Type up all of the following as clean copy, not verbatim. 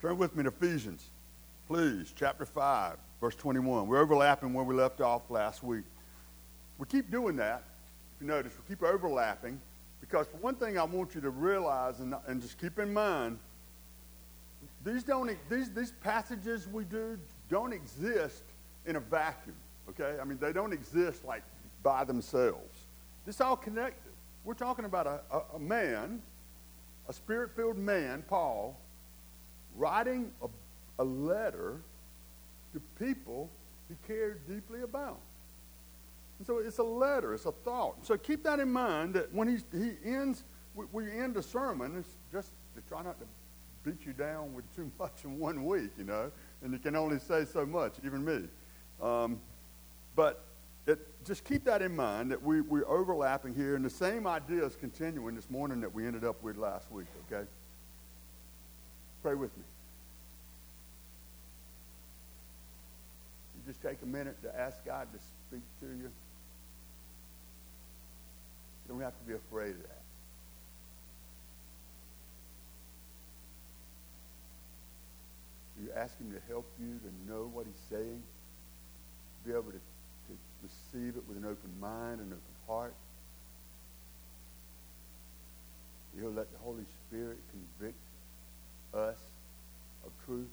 Turn with me to Ephesians, please, chapter 5, verse 21. We're overlapping where we left off last week. We keep doing that. If you notice, we keep overlapping because one thing I want you to realize and just keep in mind, these passages we do don't exist in a vacuum, okay? I mean, they don't exist like by themselves. It's all connected. We're talking about a man, a spirit-filled man, Paul, writing a letter to people he cared deeply about. And so it's a letter, it's a thought. So keep that in mind that when he ends, we end a sermon, it's just to try not to beat you down with too much in 1 week, you know, and you can only say so much, even me. But just keep that in mind that we're overlapping here, and the same idea is continuing this morning that we ended up with last week, okay? Pray with me. You just take a minute to ask God to speak to you. You don't have to be afraid of that. You ask him to help you to know what he's saying, be able to receive it with an open mind and open heart. He'll let the Holy Spirit convict us of truth.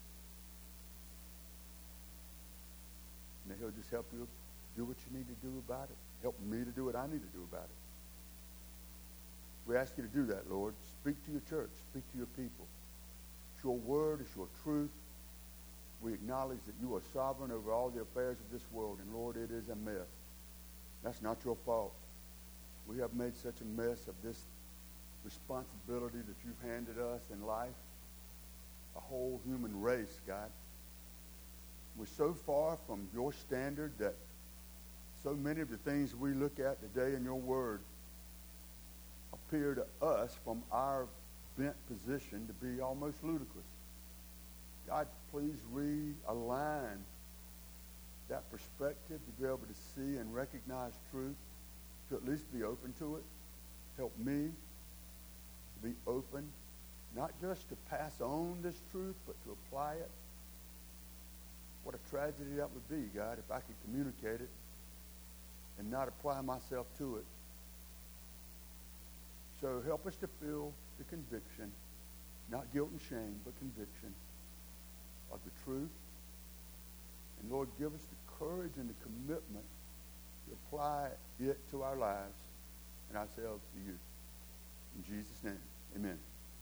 And he'll just help you do what you need to do about it. Help me to do what I need to do about it. We ask you to do that, Lord. Speak to your church. Speak to your people. It's your word. It's your truth. We acknowledge that you are sovereign over all the affairs of this world. And, Lord, it is a mess. That's not your fault. We have made such a mess of this responsibility that you've handed us in life. A whole human race, God. We're so far from your standard that so many of the things we look at today in your word appear to us from our bent position to be almost ludicrous. God, please realign that perspective to be able to see and recognize truth, to at least be open to it. Help me to be open, not just to pass on this truth, but to apply it. What a tragedy that would be, God, if I could communicate it and not apply myself to it. So help us to feel the conviction, not guilt and shame, but conviction of the truth. And Lord, give us the courage and the commitment to apply it to our lives and ourselves to you. In Jesus' name, amen.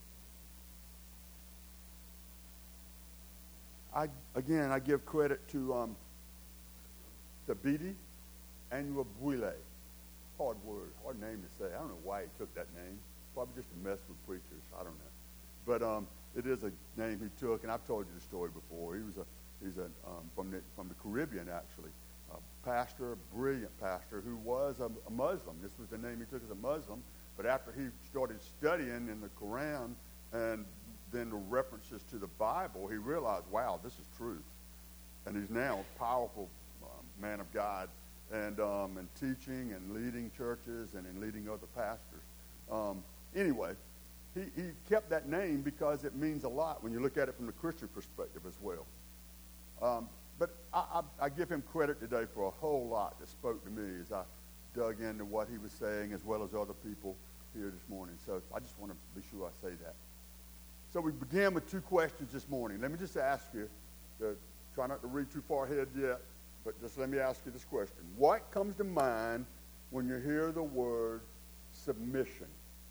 I give credit to Thabiti Anyabwile. Hard word, hard name to say. I don't know why he took that name. Probably just to mess with preachers. I don't know. But it is a name he took, and I've told you the story before. He's from the Caribbean, actually. A pastor, a brilliant pastor, who was a Muslim. This was the name he took as a Muslim. But after he started studying in the Quran and then the references to the Bible, he realized, wow, this is truth. And he's now a powerful man of God and teaching and leading churches and in leading other pastors. Anyway, he kept that name because it means a lot when you look at it from the Christian perspective as well. But I give him credit today for a whole lot that spoke to me as I dug into what he was saying as well as other people here this morning. So I just want to be sure I say that. So we began with 2 questions this morning. Let me just ask you, try not to read too far ahead yet, but just let me ask you this question. What comes to mind when you hear the word submission?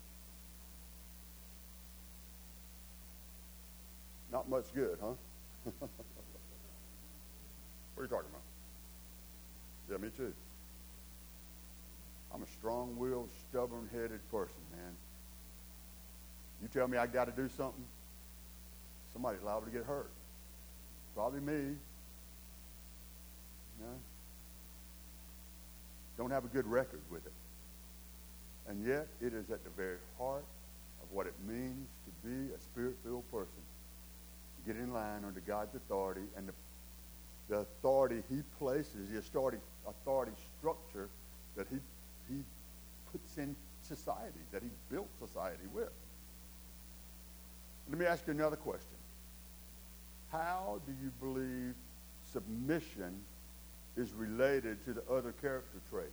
Not much good, huh? What are you talking about? Yeah, me too. I'm a strong-willed, stubborn-headed person, man. You tell me I got to do something, somebody's liable to get hurt. Probably me. You know? Don't have a good record with it. And yet, it is at the very heart of what it means to be a spirit-filled person. Get in line under God's authority and the authority he places, the authority structure that he puts in society, that he built society with. Let me ask you another question. how do you believe submission is related to the other character traits?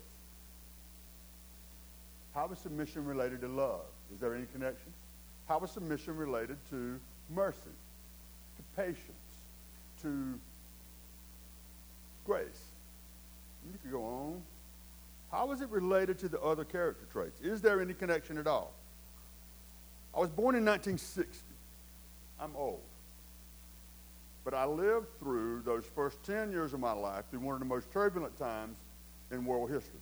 How is submission related to love? Is there any connection? How is submission related to mercy, to patience, to grace? You could go on. How is it related to the other character traits? Is there any connection at all? I was born in 1960. I'm old. But I lived through those first 10 years of my life through one of the most turbulent times in world history.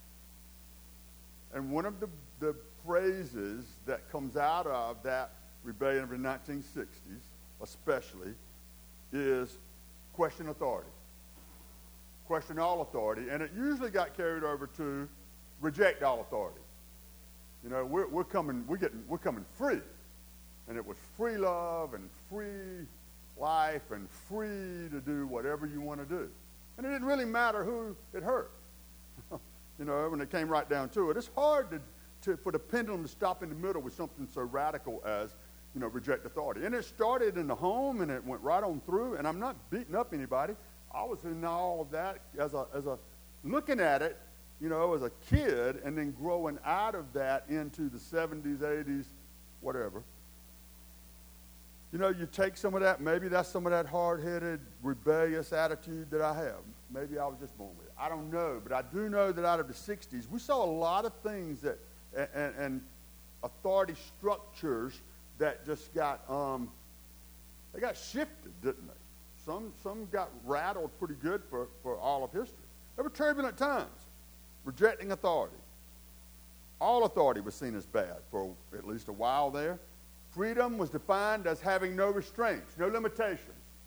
And one of the phrases that comes out of that rebellion of the 1960s, especially, is question authority. Question all authority. And it usually got carried over to reject all authority. You know, we're coming free. And it was free love and free life and free to do whatever you want to do. And it didn't really matter who it hurt. You know, when it came right down to it. It's hard for the pendulum to stop in the middle with something so radical as, you know, reject authority. And it started in the home, and it went right on through. And I'm not beating up anybody. I was in all of that as a looking at it, you know, as a kid, and then growing out of that into the 70s, 80s, whatever. You know, you take some of that, maybe that's some of that hard-headed, rebellious attitude that I have. Maybe I was just born with it. I don't know, but I do know that out of the 60s, we saw a lot of things that, and authority structures that just got, they got shifted, didn't they? Some got rattled pretty good for all of history. There were turbulent times, rejecting authority. All authority was seen as bad for at least a while there. Freedom was defined as having no restraints, no limitations.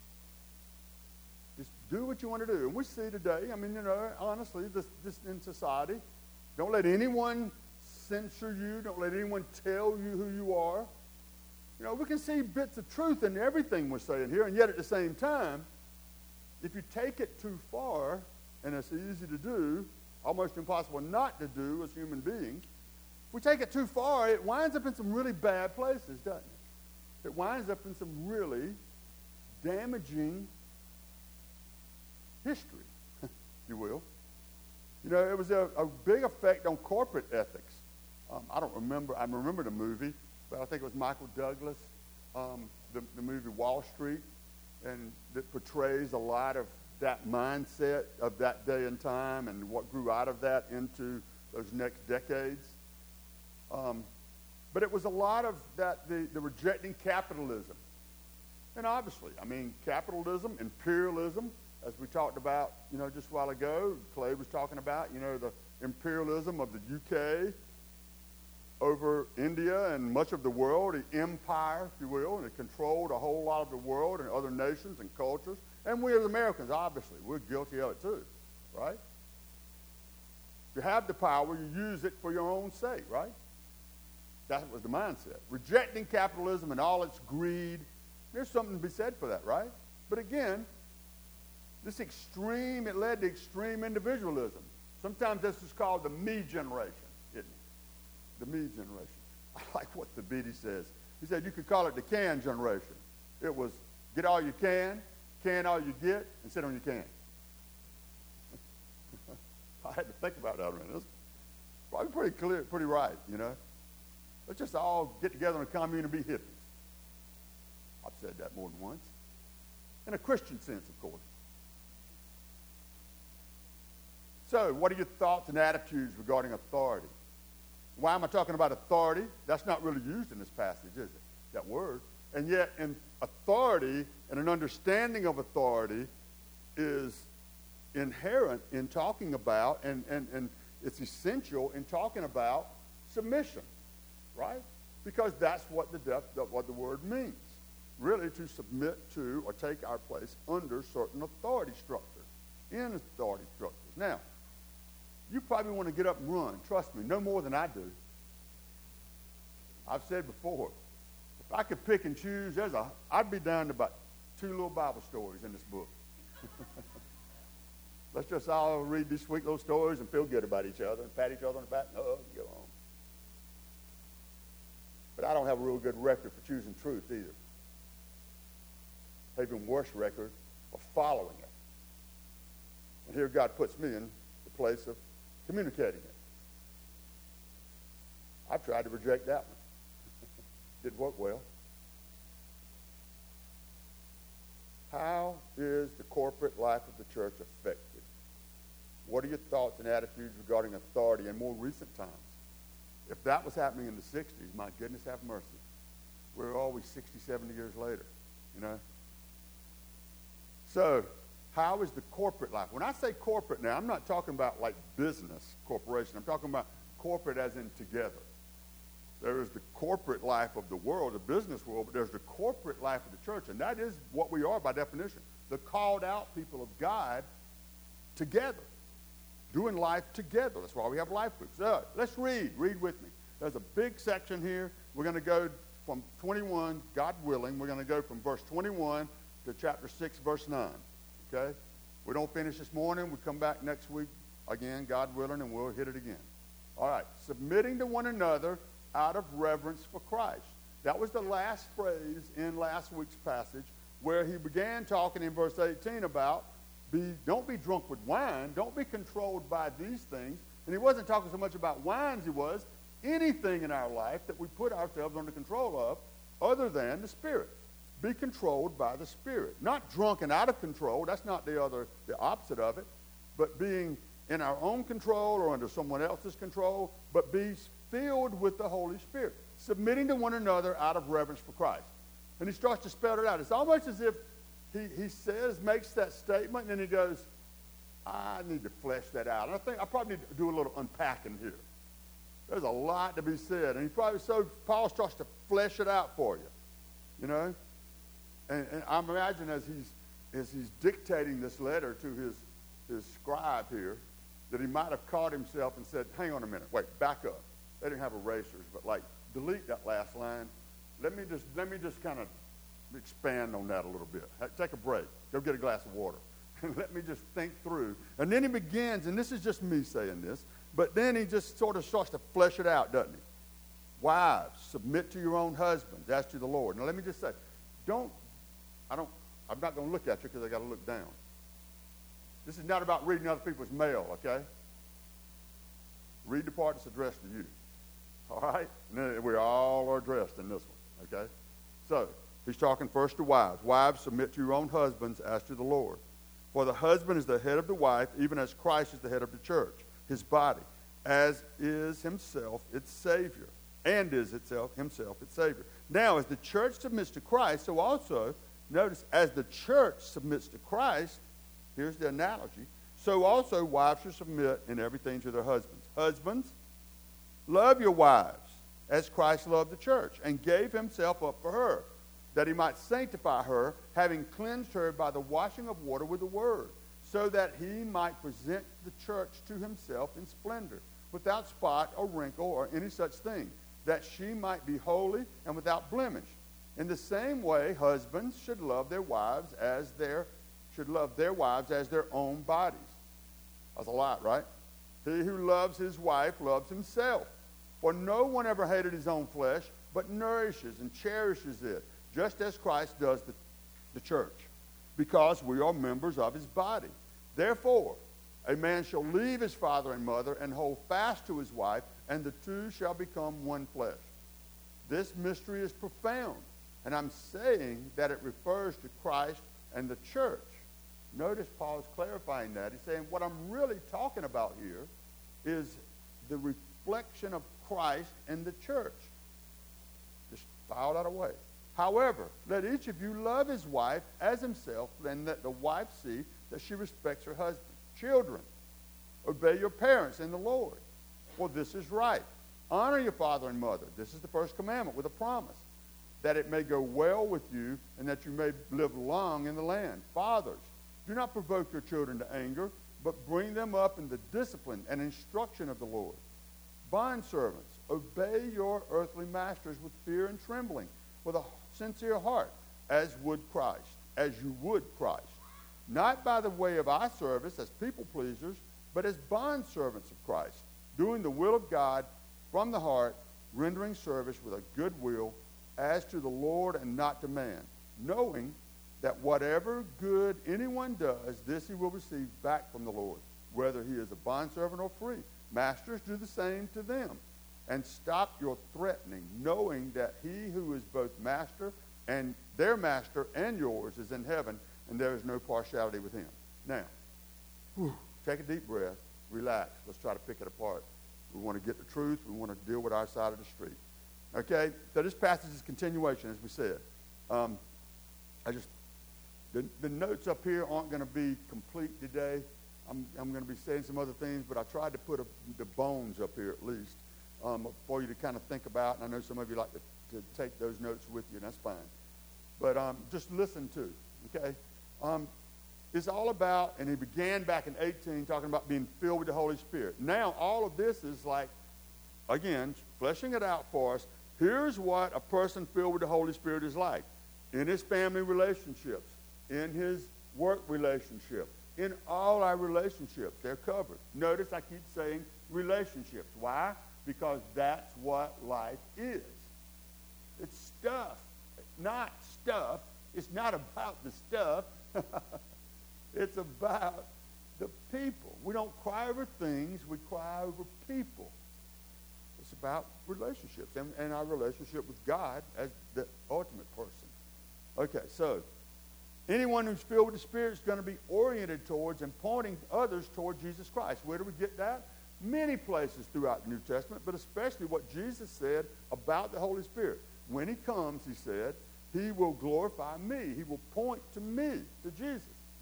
Just do what you want to do. And we see today, I mean, you know, honestly, this in society, don't let anyone censor you. Don't let anyone tell you who you are. You know, we can see bits of truth in everything we're saying here, and yet at the same time, if you take it too far, and it's easy to do, almost impossible not to do as human beings, if we take it too far, it winds up in some really bad places, doesn't it? It winds up in some really damaging history, if you will. You know, it was a big effect on corporate ethics. I remember the movie, but I think it was Michael Douglas, the movie Wall Street, and that portrays a lot of that mindset of that day and time and what grew out of that into those next decades. But it was a lot of that, the rejecting capitalism. And obviously, I mean, capitalism, imperialism, as we talked about, you know, just a while ago, Clay was talking about, you know, the imperialism of the UK over India and much of the world, the empire, if you will, and it controlled a whole lot of the world and other nations and cultures. And we as Americans, obviously, we're guilty of it too, right? If you have the power, you use it for your own sake, right? That was the mindset. Rejecting capitalism and all its greed. There's something to be said for that, right? But again, this extreme, it led to extreme individualism. Sometimes this is called the me generation, isn't it? The me generation. I like what the Beatty says. He said you could call it the can generation. It was get all you can all you get, and sit on your can. I had to think about that a minute. It's probably pretty clear, pretty right, you know. Let's just all get together in a commune and be hippies. I've said that more than once. In a Christian sense, of course. So, what are your thoughts and attitudes regarding authority? Why am I talking about authority? That's not really used in this passage, is it? That word. And yet, in authority and an understanding of authority is inherent in talking about, and it's essential in talking about submission, right? Because that's what the word means. Really, to submit to or take our place under certain authority structures, in authority structures. Now, you probably want to get up and run. Trust me, no more than I do. I've said before, if I could pick and choose, I'd be down to about 2 little Bible stories in this book. Let's just all read these sweet little stories and feel good about each other and pat each other on the back and hug and go on. But I don't have a real good record for choosing truth either. even worse record of following it. And here God puts me in the place of communicating it. I've tried to reject that one. Didn't work well. How is the corporate life of the church affected? What are your thoughts and attitudes regarding authority in more recent times? If that was happening in the 60s, my goodness, have mercy. We're always 60, 70 years later, you know. So, how is the corporate life? When I say corporate now, I'm not talking about like business corporation. I'm talking about corporate as in together. There is the corporate life of the world, the business world, but there's the corporate life of the church, and that is what we are by definition. The called out people of God together, doing life together. That's why we have life groups. Let's read. Read with me. There's a big section here. We're going to go from 21, God willing, we're going to go from verse 21 to chapter 6, verse 9. Okay? We don't finish this morning. We come back next week again, God willing, and we'll hit it again. All right. Submitting to one another out of reverence for Christ. That was the last phrase in last week's passage where he began talking in verse 18 about don't be drunk with wine, don't be controlled by these things. And he wasn't talking so much about wines, he was anything in our life that we put ourselves under control of other than the Spirit. Be controlled by the Spirit. Not drunk and out of control, that's not the opposite of it, but being in our own control or under someone else's control, but be filled with the Holy Spirit, submitting to one another out of reverence for Christ. And he starts to spell it out. It's almost as if he makes that statement, and then he goes, I need to flesh that out. And I think I probably need to do a little unpacking here. There's a lot to be said. And Paul starts to flesh it out for you, you know. And I imagine as he's dictating this letter to his scribe here, that he might have caught himself and said, hang on a minute, wait, back up. They didn't have erasers, but like delete that last line. Let me just kind of expand on that a little bit. Take a break. Go get a glass of water. And let me just think through. And then he begins, and this is just me saying this, but then he just sort of starts to flesh it out, doesn't he? Wives, submit to your own husbands as to the Lord. Now let me just say, I'm not going to look at you because I got to look down. This is not about reading other people's mail, okay? Read the part that's addressed to you. All right? And then we all are addressed in this one, okay? So, he's talking first to wives. Wives, submit to your own husbands as to the Lord. For the husband is the head of the wife, even as Christ is the head of the church, his body, as is himself its Savior, and is himself its Savior. Now, as the church submits to Christ, so also, notice, as the church submits to Christ, here's the analogy, so also wives should submit in everything to their husbands. Husbands, love your wives as Christ loved the church and gave himself up for her, that he might sanctify her, having cleansed her by the washing of water with the word, so that he might present the church to himself in splendor, without spot or wrinkle or any such thing, that she might be holy and without blemish. In the same way, husbands should love their wives as their own bodies. That's a lot, right? He who loves his wife loves himself. For no one ever hated his own flesh, but nourishes and cherishes it, just as Christ does the church, because we are members of his body. Therefore, a man shall leave his father and mother and hold fast to his wife, and the two shall become one flesh. This mystery is profound, and I'm saying that it refers to Christ and the church. Notice Paul is clarifying that. He's saying what I'm really talking about here is the reflection of Christ and the church. Just file that away. However, let each of you love his wife as himself, and let the wife see that she respects her husband. Children, obey your parents in the Lord, for this is right. Honor your father and mother. This is the first commandment with a promise, that it may go well with you and that you may live long in the land. Fathers, do not provoke your children to anger, but bring them up in the discipline and instruction of the Lord. Bondservants, obey your earthly masters with fear and trembling, with a sincere heart, as you would Christ. Not by the way of eye service as people pleasers, but as bondservants of Christ, doing the will of God from the heart, rendering service with a good will as to the Lord and not to man, knowing that whatever good anyone does, this he will receive back from the Lord, whether he is a bondservant or free. Masters, do the same to them. And stop your threatening, knowing that he who is both master and their master and yours is in heaven, and there is no partiality with him. Now, take a deep breath, relax. Let's try to pick it apart. We want to get the truth. We want to deal with our side of the street. Okay? So this passage is continuation, as we said. The notes up here aren't going to be complete today. I'm going to be saying some other things, but I tried to put the bones up here at least for you to kind of think about. And I know some of you like to take those notes with you, and that's fine. But just listen to, okay? It's all about, and he began back in 18 talking about being filled with the Holy Spirit. Now all of this is like, again, fleshing it out for us. Here's what a person filled with the Holy Spirit is like. In his family relationships, in his work relationship, in all our relationships, they're covered. Notice I keep saying relationships. Why? Because that's what life is. It's stuff, not stuff. It's not about the stuff. It's about the people. We don't cry over things. We cry over people. It's about relationships and our relationship with God as the ultimate person. Okay, so anyone who's filled with the Spirit is going to be oriented towards and pointing others toward Jesus Christ. Where do we get that? Many places throughout the New Testament, but especially what Jesus said about the Holy Spirit. When he comes, he said, he will glorify me. He will point to me, to Jesus.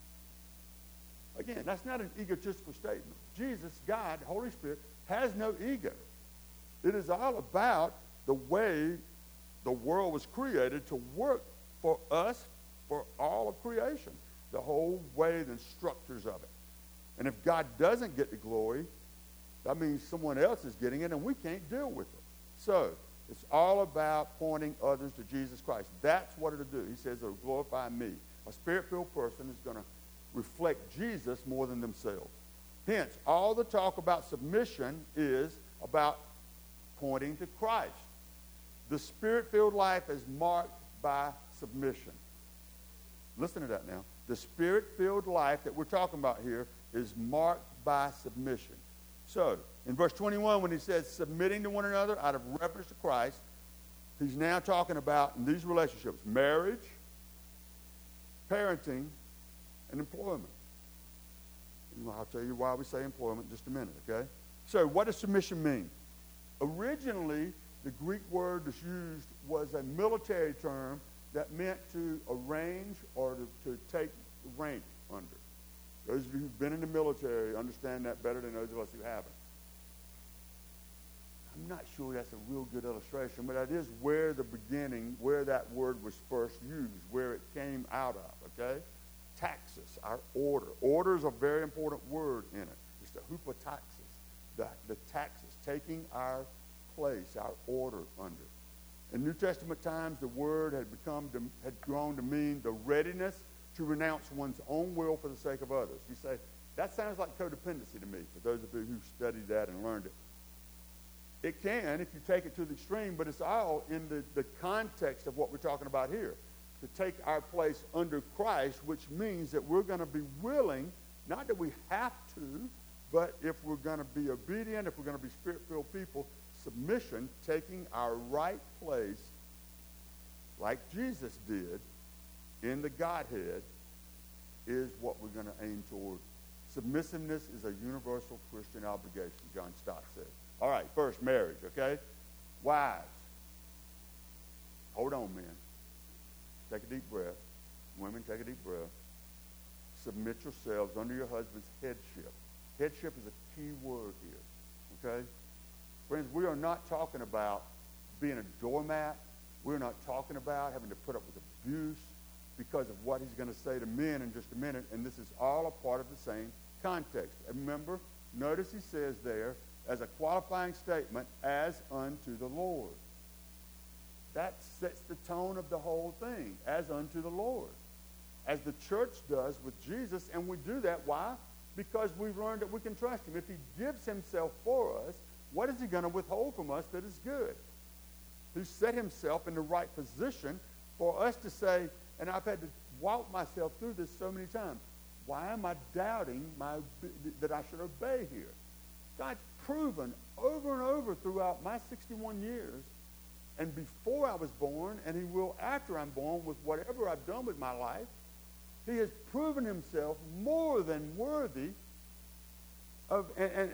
Again, that's not an egotistical statement. Jesus, God, the Holy Spirit, has no ego. It is all about the way the world was created to work for us, for all of creation, the whole way, the structures of it. And if God doesn't get the glory, that means someone else is getting it, and we can't deal with it. So it's all about pointing others to Jesus Christ. That's what it'll do. He says it'll glorify me. A spirit-filled person is going to reflect Jesus more than themselves. Hence, all the talk about submission is about pointing to Christ. The spirit-filled life is marked by submission. Listen to that now. The spirit-filled life that we're talking about here is marked by submission. So, in verse 21, when he says submitting to one another out of reverence to Christ, he's now talking about in these relationships, marriage, parenting, and employment. And I'll tell you why we say employment in just a minute, okay? So, what does submission mean? Originally, the Greek word that's used was a military term that meant to arrange or to take rank under. Those of you who've been in the military understand that better than those of us who haven't. I'm not sure that's a real good illustration, but that is where the beginning, where that word was first used, where it came out of, okay? Taxis, our order. Order is a very important word in it. It's the hupotaxis, the taxes, taking our place, our order under. In New Testament times, the word had grown to mean the readiness to renounce one's own will for the sake of others. You say, that sounds like codependency to me, for those of you who studied that and learned it. It can if you take it to the extreme, but it's all in the context of what we're talking about here. To take our place under Christ, which means that we're going to be willing, not that we have to, but if we're going to be obedient, if we're going to be spirit-filled people, submission, taking our right place like Jesus did in the Godhead, is what we're going to aim toward. Submissiveness is a universal Christian obligation, John Stott said. All right, first, marriage, okay? Wives. Hold on, men. Take a deep breath. Women, take a deep breath. Submit yourselves under your husband's headship. Headship is a key word here, okay? Friends, we are not talking about being a doormat. We're not talking about having to put up with abuse because of what he's going to say to men in just a minute, and this is all a part of the same context. And remember, notice he says there, as a qualifying statement, as unto the Lord. That sets the tone of the whole thing, as unto the Lord. As the church does with Jesus, and we do that, why? Because we've learned that we can trust him. If he gives himself for us, what is he going to withhold from us that is good? He set himself in the right position for us to say, and I've had to walked myself through this so many times. Why am I doubting that I should obey here? God's proven over and over throughout my 61 years and before I was born, and he will after I'm born with whatever I've done with my life. He has proven himself more than worthy of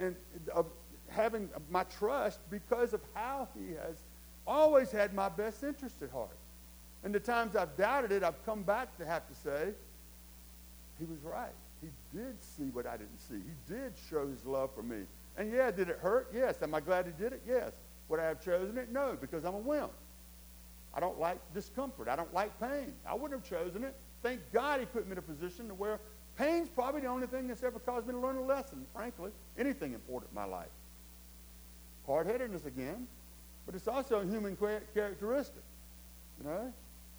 having my trust because of how he has always had my best interest at heart. And the times I've doubted it, I've come back to have to say, he was right. He did see what I didn't see. He did show his love for me. And yeah, did it hurt? Yes. Am I glad he did it? Yes. Would I have chosen it? No, because I'm a wimp. I don't like discomfort. I don't like pain. I wouldn't have chosen it. Thank God he put me in a position to where pain's probably the only thing that's ever caused me to learn a lesson, frankly. Anything important in my life. Hard-headedness again, but it's also a human characteristic, you know?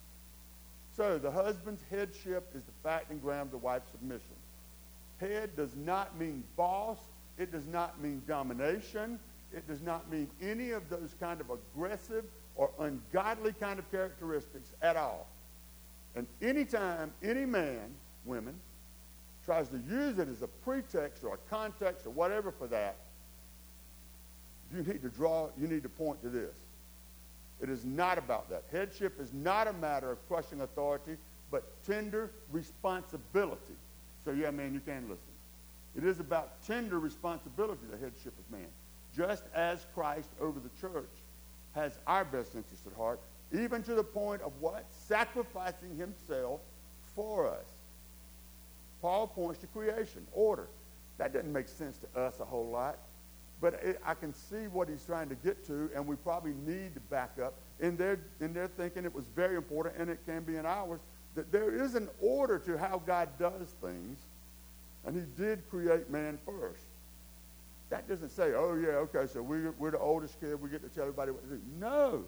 So the husband's headship is the fact and ground of the wife's submission. Head does not mean boss. It does not mean domination. It does not mean any of those kind of aggressive or ungodly kind of characteristics at all. And anytime any man, women, tries to use it as a pretext or a context or whatever for that, you need to point to this. It is not about that. Headship is not a matter of crushing authority, but tender responsibility. So yeah, man, you can listen. It is about tender responsibility, the headship of man. Just as Christ over the church has our best interest at heart, even to the point of what? Sacrificing himself for us. Paul points to creation, order. That doesn't make sense to us a whole lot, but I can see what he's trying to get to, and we probably need to back up. In their thinking, it was very important, and it can be in ours, that there is an order to how God does things, and he did create man first. That doesn't say, oh, yeah, okay, so we're the oldest kid, we get to tell everybody what to do. No.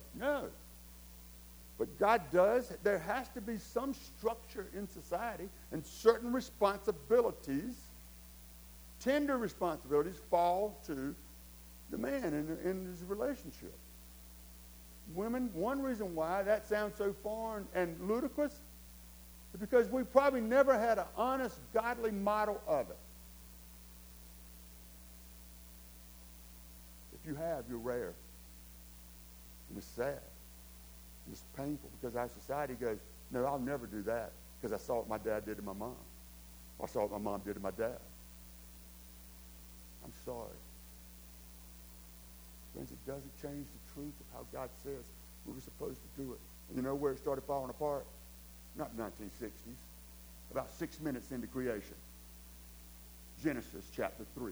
But God does. There has to be some structure in society, and certain responsibilities, tender responsibilities, fall to the man in his relationship. Women, one reason why that sounds so foreign and ludicrous is because we probably never had an honest, godly model of it. If you have, you're rare. And it's sad. And it's painful because our society goes, no, I'll never do that because I saw what my dad did to my mom. Or I saw what my mom did to my dad. I'm sorry. Friends, it doesn't change the truth of how God says we were supposed to do it. And you know where it started falling apart? Not the 1960s. About 6 minutes into creation. Genesis chapter 3.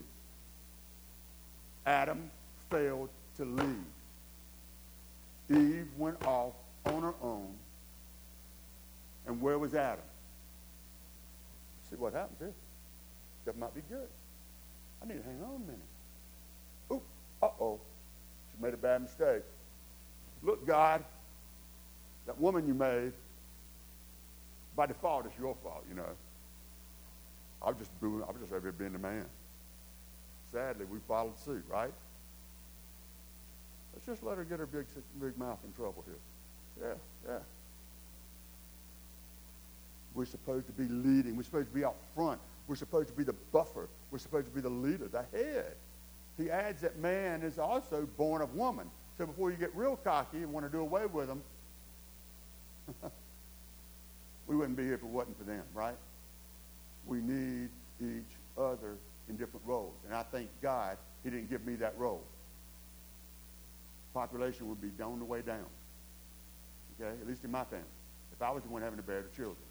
Adam failed to lead. Eve went off on her own. And where was Adam? See what happens here. That might be good. I need to hang on a minute. Oop, uh-oh. She made a bad mistake. Look, God, that woman you made, by default, it's your fault, you know. I was just over here being the man. Sadly, we followed suit, right? Let's just let her get her big mouth in trouble here. Yeah. We're supposed to be leading. We're supposed to be out front. We're supposed to be the buffer. We're supposed to be the leader, the head. He adds that man is also born of woman. So before you get real cocky and want to do away with them, we wouldn't be here if it wasn't for them, right? We need each other in different roles. And I thank God he didn't give me that role. Population would be on the way down. Okay? At least in my family. If I was the one having to bear the children.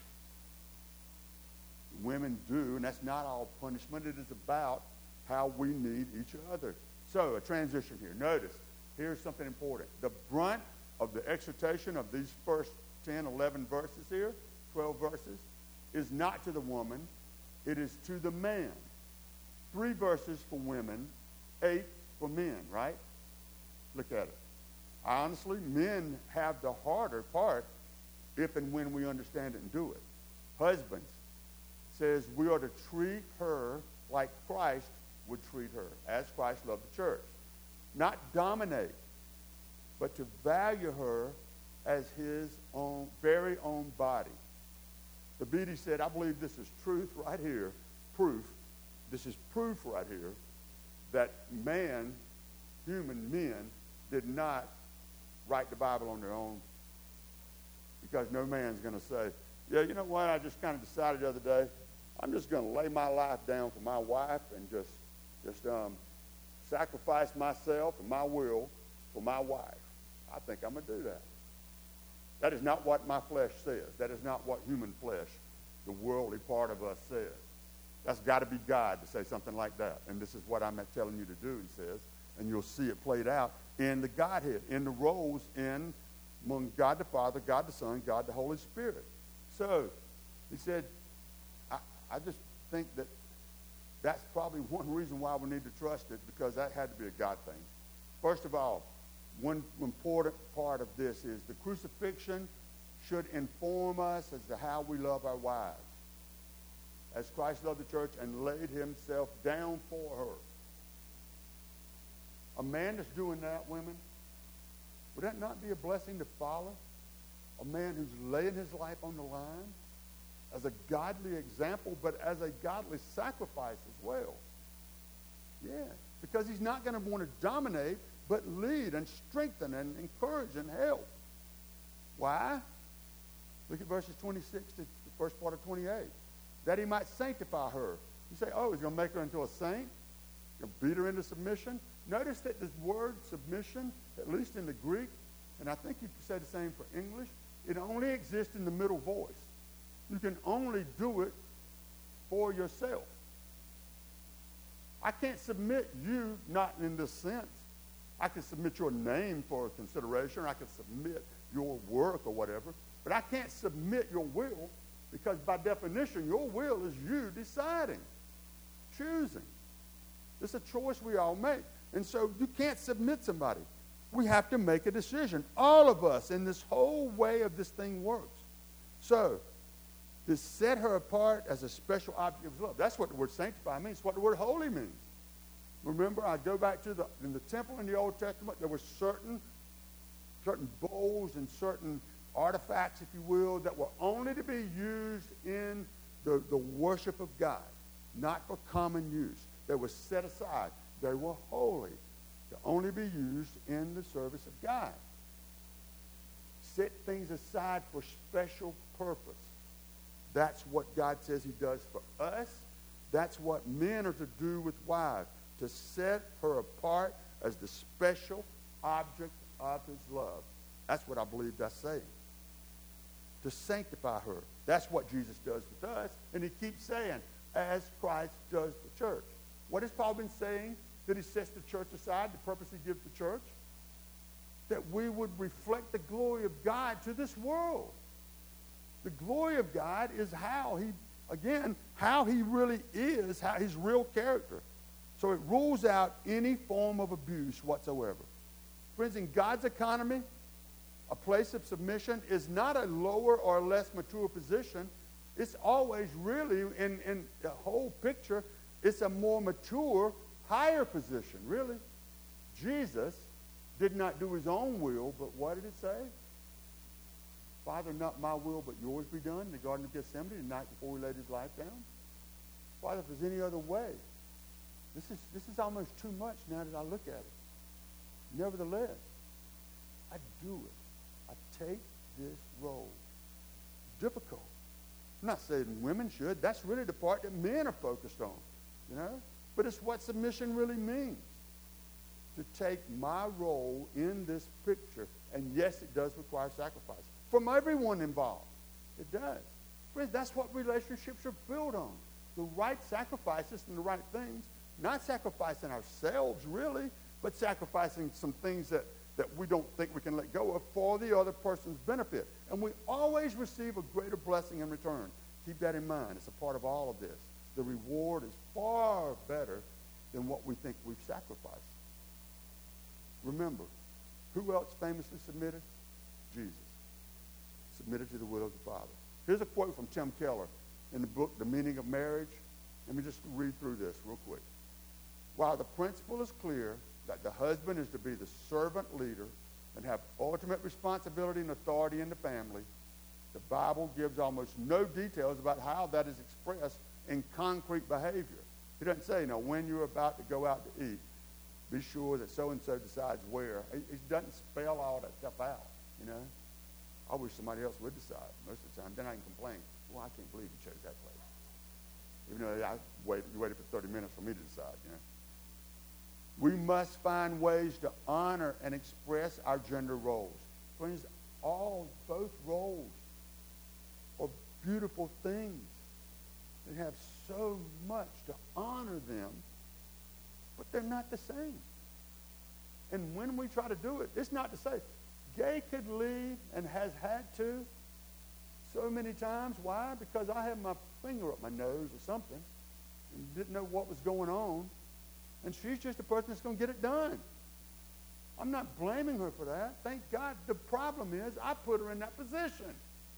Women do, and that's not all punishment. It is about how we need each other. So, a transition here. Notice, here's something important. The brunt of the exhortation of these first 10, 11 verses here, 12 verses, is not to the woman. It is to the man. 3 verses for women, 8 for men, right? Look at it. Honestly, men have the harder part if and when we understand it and do it. Husbands, says we are to treat her like Christ would treat her, as Christ loved the church. Not dominate, but to value her as his own, very own body. The Beatty said, I believe this is truth right here, proof. This is proof right here that human men, did not write the Bible on their own, because no man's going to say, yeah, you know what, I just kind of decided the other day, I'm just going to lay my life down for my wife and just sacrifice myself and my will for my wife. I think I'm going to do that. That is not what my flesh says. That is not what human flesh, the worldly part of us, says. That's got to be God to say something like that. And this is what I'm telling you to do, he says. And you'll see it played out in the Godhead, in the roles among God the Father, God the Son, God the Holy Spirit. So, he said, I just think that that's probably one reason why we need to trust it, because that had to be a God thing. First of all, one important part of this is the crucifixion should inform us as to how we love our wives, as Christ loved the church and laid himself down for her. A man that's doing that, women, would that not be a blessing to follow? A man who's laying his life on the line as a godly example, but as a godly sacrifice as well. Yeah, because he's not going to want to dominate, but lead and strengthen and encourage and help. Why? Look at verses 26 to the first part of 28. That he might sanctify her. You say, oh, he's going to make her into a saint? He's going to beat her into submission? Notice that this word submission, at least in the Greek, and I think you could say the same for English, it only exists in the middle voice. You can only do it for yourself. I can't submit you, not in this sense. I can submit your name for consideration, or I can submit your work or whatever, but I can't submit your will, because by definition, your will is you deciding, choosing. It's a choice we all make. And so you can't submit somebody. We have to make a decision. All of us in this whole way of this thing works. So, to set her apart as a special object of love. That's what the word sanctify means. It's what the word holy means. Remember, I go back to in the temple in the Old Testament, there were certain bowls and certain artifacts, if you will, that were only to be used in the worship of God, not for common use. They were set aside. They were holy, to only be used in the service of God. Set things aside for special purpose. That's what God says he does for us. That's what men are to do with wives, to set her apart as the special object of his love. That's what I believe that's saying. To sanctify her. That's what Jesus does with us. And he keeps saying, as Christ does the church. What has Paul been saying? That he sets the church aside, the purpose he gives the church? That we would reflect the glory of God to this world. The glory of God is how he really is, how his real character. So it rules out any form of abuse whatsoever. Friends, in God's economy, a place of submission is not a lower or less mature position. It's always really, in the whole picture, it's a more mature, higher position, really. Jesus did not do his own will, but what did it say? Father, not my will, but yours be done, in the Garden of Gethsemane, the night before he laid his life down. Father, if there's any other way, this is almost too much now that I look at it. Nevertheless, I do it. I take this role. Difficult. I'm not saying women should. That's really the part that men are focused on, you know? But it's what submission really means. To take my role in this picture. And yes, it does require sacrifice. From everyone involved. It does. Friends, that's what relationships are built on. The right sacrifices and the right things. Not sacrificing ourselves, really, but sacrificing some things that we don't think we can let go of for the other person's benefit. And we always receive a greater blessing in return. Keep that in mind. It's a part of all of this. The reward is far better than what we think we've sacrificed. Remember, who else famously submitted? Jesus. Submitted to the will of the Father. Here's a quote from Tim Keller in the book, The Meaning of Marriage. Let me just read through this real quick. While the principle is clear that the husband is to be the servant leader and have ultimate responsibility and authority in the family, The Bible gives almost no details about how that is expressed in concrete behavior. He doesn't say, when you're about to go out to eat, be sure that so-and-so decides where. He doesn't spell all that stuff out, I wish somebody else would decide most of the time. Then I can complain. Well, I can't believe you chose that place. Even though you waited for 30 minutes for me to decide, We must find ways to honor and express our gender roles. Friends, both roles are beautiful things that have so much to honor them, but they're not the same. And when we try to do it, it's not to say gay could leave and has had to so many times. Why? Because I had my finger up my nose or something and didn't know what was going on. And she's just a person that's going to get it done. I'm not blaming her for that. Thank God. The problem is I put her in that position.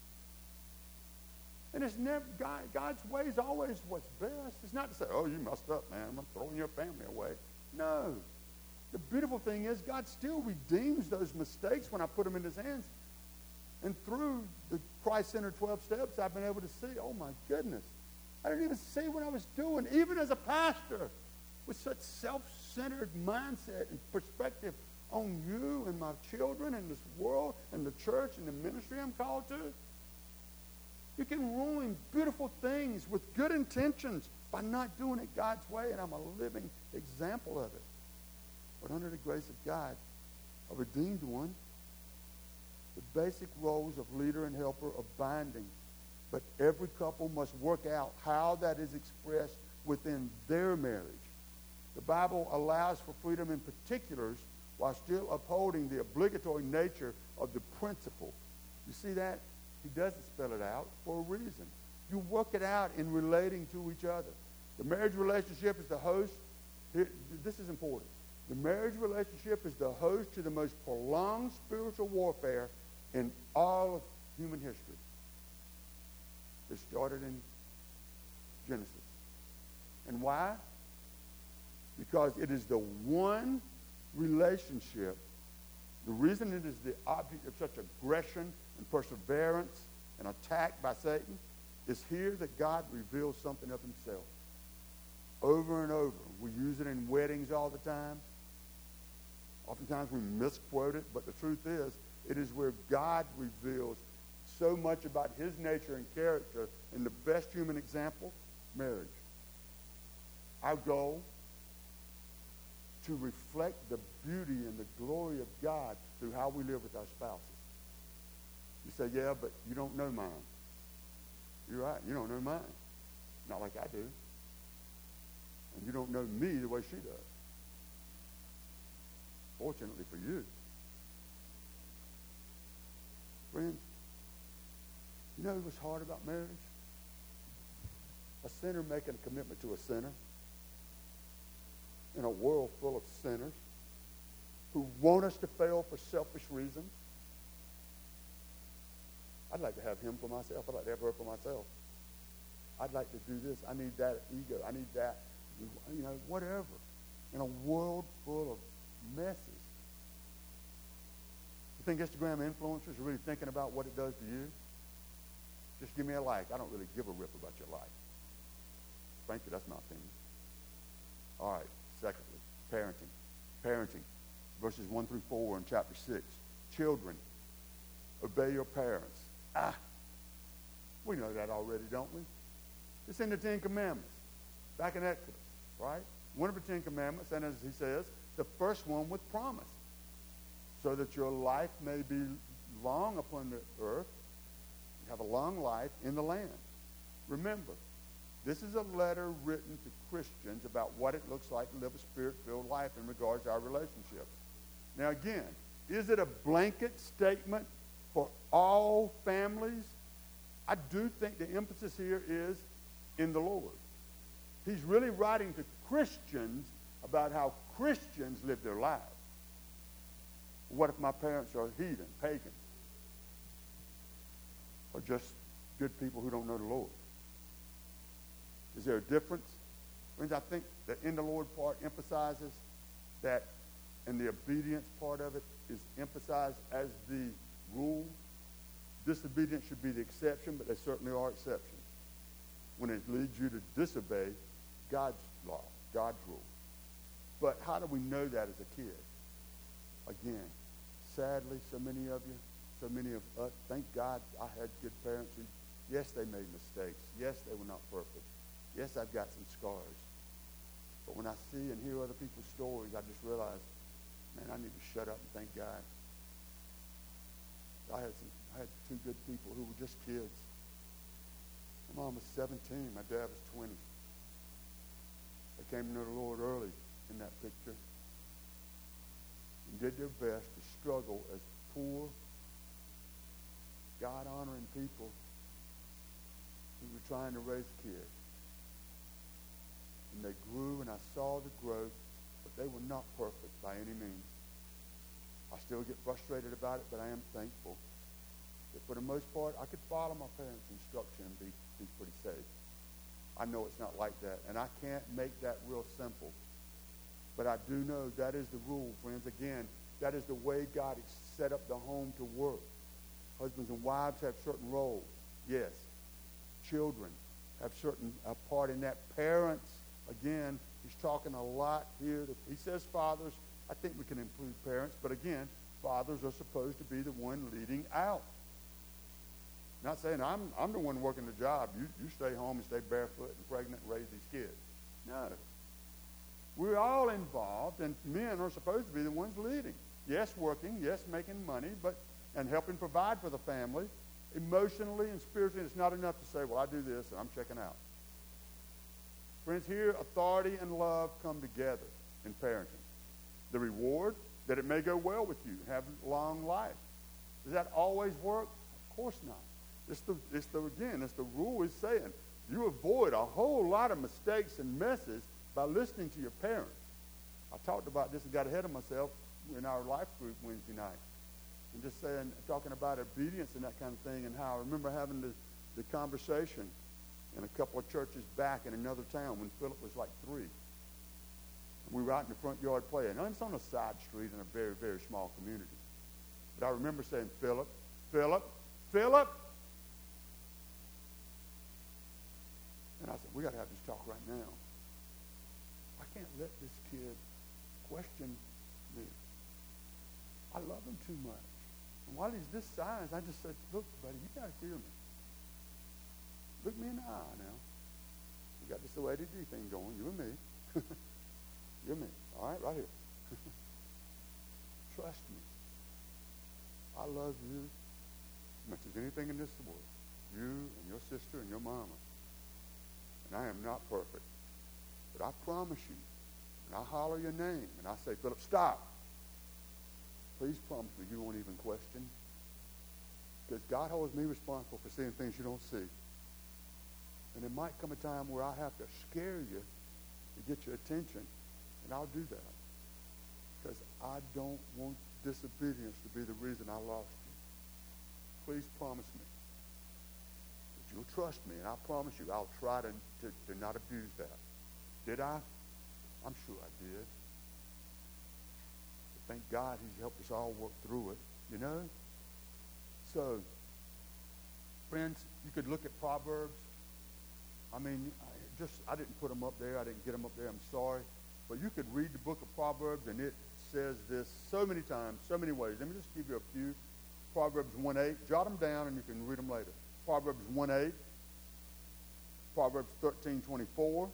And it's never, God's way is always what's best. It's not to say, oh, you messed up, man. I'm throwing your family away. No. The beautiful thing is God still redeems those mistakes when I put them in his hands. And through the Christ-centered 12 steps, I've been able to see, oh, my goodness. I didn't even see what I was doing, even as a pastor, with such self-centered mindset and perspective on you and my children and this world and the church and the ministry I'm called to. You can ruin beautiful things with good intentions by not doing it God's way, and I'm a living example of it. But under the grace of God, a redeemed one, the basic roles of leader and helper are binding, but every couple must work out how that is expressed within their marriage. The Bible allows for freedom in particulars while still upholding the obligatory nature of the principle. You see that? He doesn't spell it out for a reason. You work it out in relating to each other. The marriage relationship is the host. Here, this is important. The marriage relationship is the host to the most prolonged spiritual warfare in all of human history. It started in Genesis. And why? Because it is the one relationship. The reason it is the object of such aggression and perseverance and attack by Satan is here that God reveals something of himself. Over and over. We use it in weddings all the time. Oftentimes we misquote it, but the truth is, it is where God reveals so much about his nature and character in the best human example, marriage. Our goal, to reflect the beauty and the glory of God through how we live with our spouses. You say, yeah, but you don't know mine. You're right, you don't know mine. Not like I do. And you don't know me the way she does. Fortunately for you. Friends, you know what's hard about marriage? A sinner making a commitment to a sinner in a world full of sinners who want us to fail for selfish reasons. I'd like to have him for myself. I'd like to have her for myself. I'd like to do this. I need that ego. I need that, whatever. In a world full of messes. You think Instagram influencers are really thinking about what it does to you? Just give me a like. I don't really give a rip about your life. Frankly, that's my opinion. All right. Secondly, parenting. Parenting. Verses 1 through 4 in chapter 6. Children, obey your parents. We know that already, don't we? It's in the Ten Commandments. Back in Exodus, right? One of the Ten Commandments, and as he says, the first one with promise. So that your life may be long upon the earth. You have a long life in the land. Remember, this is a letter written to Christians about what it looks like to live a spirit-filled life in regards to our relationships. Now again, is it a blanket statement for all families? I do think the emphasis here is in the Lord. He's really writing to Christians about how Christians live their lives. What if my parents are heathen, pagans, or just good people who don't know the Lord? Is there a difference? Friends, I think the in the Lord part emphasizes that, and the obedience part of it is emphasized as the rule. Disobedience should be the exception, but there certainly are exceptions when it leads you to disobey God's law, God's rule. But how do we know that as a kid? Again, sadly, so many of us, thank God I had good parents who, yes, they made mistakes. Yes, they were not perfect. Yes, I've got some scars. But when I see and hear other people's stories, I just realize, man, I need to shut up and thank God. I had two good people who were just kids. My mom was 17. My dad was 20. They came to know the Lord early in that picture and did their best to struggle as poor, God-honoring people who were trying to raise kids. And they grew, and I saw the growth, but they were not perfect by any means. I still get frustrated about it, but I am thankful that for the most part, I could follow my parents' instruction and be pretty safe. I know it's not like that, and I can't make that real simple. But I do know that is the rule, friends. Again, that is the way God has set up the home to work. Husbands and wives have certain roles. Yes. Children have certain part in that. Parents, again, he's talking a lot here. He says fathers. I think we can include parents. But again, fathers are supposed to be the one leading out. Not saying I'm the one working the job. You stay home and stay barefoot and pregnant and raise these kids. No. We're all involved, and men are supposed to be the ones leading. Yes, working. Yes, making money, and helping provide for the family. Emotionally and spiritually, it's not enough to say, well, I do this and I'm checking out. Friends, here, authority and love come together in parenting. The reward, that it may go well with you, have a long life. Does that always work? Of course not. It's the rule is saying you avoid a whole lot of mistakes and messes by listening to your parents. I talked about this and got ahead of myself in our life group Wednesday night. And just talking about obedience and that kind of thing, and how I remember having the conversation in a couple of churches back in another town when Philip was like 3. And we were out in the front yard playing. Now, it's on a side street in a very, very small community. But I remember saying, Philip, and I said, we got to have this talk right now. I can't let this kid question me. I love him too much. And while he's this size, I just said, look, buddy, you got to hear me. Look me in the eye now. We got this OADD thing going, you and me. You and me. All right here. Trust me. I love you as much as anything in this world. You and your sister and your mama. And I am not perfect. But I promise you, and I holler your name, and I say, Philip, stop. Please promise me you won't even question. Because God holds me responsible for seeing things you don't see. And there might come a time where I have to scare you to get your attention. And I'll do that. Because I don't want disobedience to be the reason I lost you. Please promise me that you'll trust me. And I promise you I'll try to not abuse that. Did I? I'm sure I did. Thank God he's helped us all work through it, you know? So, friends, you could look at Proverbs. I mean, I didn't put them up there. I didn't get them up there. I'm sorry. But you could read the book of Proverbs, and it says this so many times, so many ways. Let me just give you a few. Proverbs 1:8. Jot them down, and you can read them later. Proverbs 1:8. Proverbs 13:24.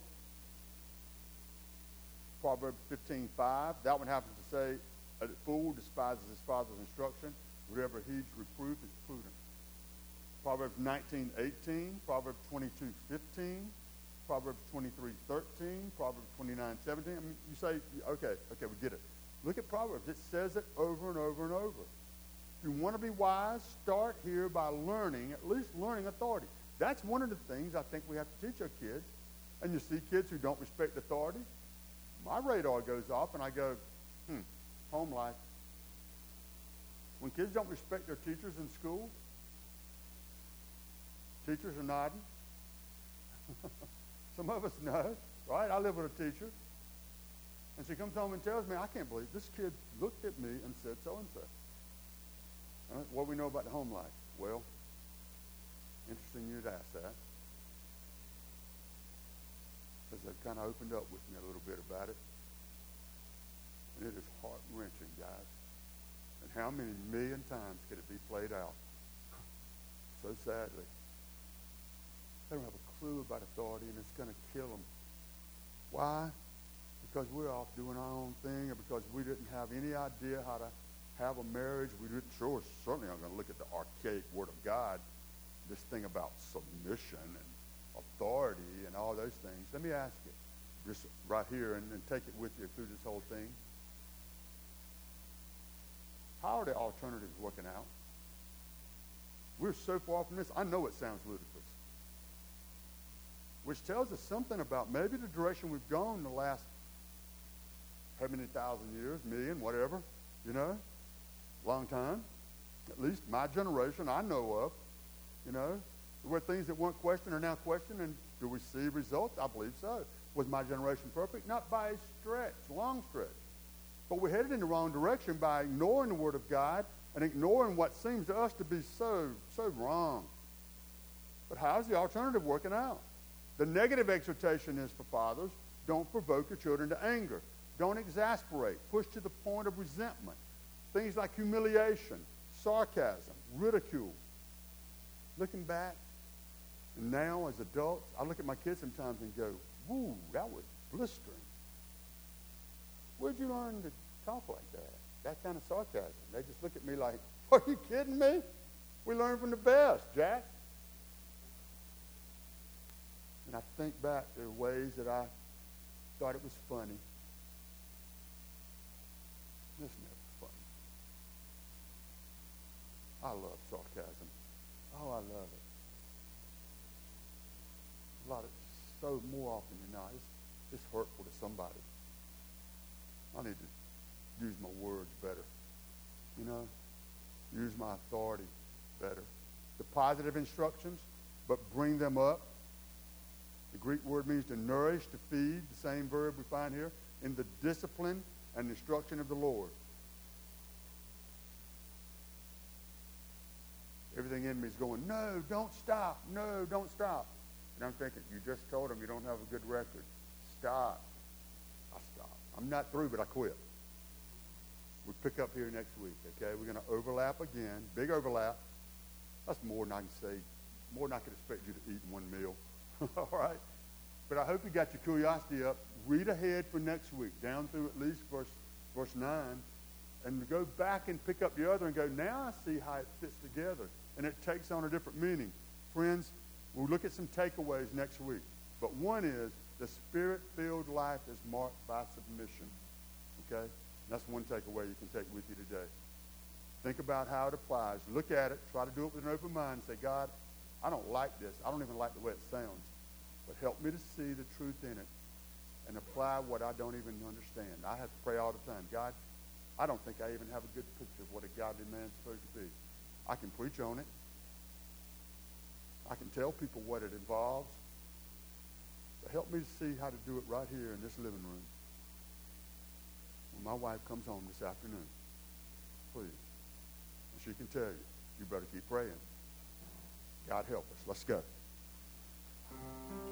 Proverbs 15:5. That one happens to say, a fool despises his father's instruction. Whoever heeds reproof is prudent. Proverbs 19:18. Proverbs 22:15. Proverbs 23:13. Proverbs 29:17. I mean, you say, okay, we get it. Look at Proverbs. It says it over and over and over. If you want to be wise, start here by learning, at least learning authority. That's one of the things I think we have to teach our kids. And you see kids who don't respect authority. My radar goes off, and I go, home life. When kids don't respect their teachers in school, teachers are nodding. Some of us know, right? I live with a teacher. And she comes home and tells me, I can't believe this kid looked at me and said so-and-so. What do we know about the home life? Well, Interesting you'd ask that. Because they've kind of opened up with me a little bit about it. And it is heart-wrenching, guys. And how many million times could it be played out? So sadly. They don't have a clue about authority, and it's going to kill them. Why? Because we're off doing our own thing, or because we didn't have any idea how to have a marriage. We didn't, certainly aren't going to look at the archaic Word of God, this thing about submission and authority and all those things. Let me ask you, just right here, and take it with you through this whole thing. How are the alternatives working out? We're so far from this. I know it sounds ludicrous. Which tells us something about maybe the direction we've gone the last how many thousand years, million, whatever, long time. At least my generation I know of, where things that weren't questioned are now questioned, and do we see results? I believe so. Was my generation perfect? Not by a stretch, long stretch. But we're headed in the wrong direction by ignoring the Word of God and ignoring what seems to us to be so wrong. But how's the alternative working out? The negative exhortation is for fathers, don't provoke your children to anger. Don't exasperate. Push to the point of resentment. Things like humiliation, sarcasm, ridicule. Looking back, and now as adults, I look at my kids sometimes and go, woo, that was blistering. Where'd you learn to talk like that? That kind of sarcasm. They just look at me like, are you kidding me? We learn from the best, Jack. And I think back to the ways that I thought it was funny. It's never funny. I love sarcasm. Oh, I love it. A lot of, so more often than not, it's hurtful to somebody. I need to use my words better. Use my authority better. The positive instructions, but bring them up. The Greek word means to nourish, to feed, the same verb we find here, in the discipline and instruction of the Lord. Everything in me is going, no, don't stop. No, don't stop. And I'm thinking, you just told them you don't have a good record. Stop. I stop. I'm not through, but I quit. We'll pick up here next week, okay? We're going to overlap again. Big overlap. That's more than I can say, more than I could expect you to eat in one meal. All right? But I hope you got your curiosity up. Read ahead for next week, down through at least verse 9, and go back and pick up the other and go, now I see how it fits together. And it takes on a different meaning. Friends, we'll look at some takeaways next week. But one is, the Spirit-filled life is marked by submission. Okay? That's one takeaway you can take with you today. Think about how it applies. Look at it. Try to do it with an open mind. Say, God, I don't like this. I don't even like the way it sounds. But help me to see the truth in it and apply what I don't even understand. I have to pray all the time. God, I don't think I even have a good picture of what a godly man's supposed to be. I can preach on it. I can tell people what it involves. But help me to see how to do it right here in this living room. When my wife comes home this afternoon, please. And she can tell you, you better keep praying. God help us. Let's go.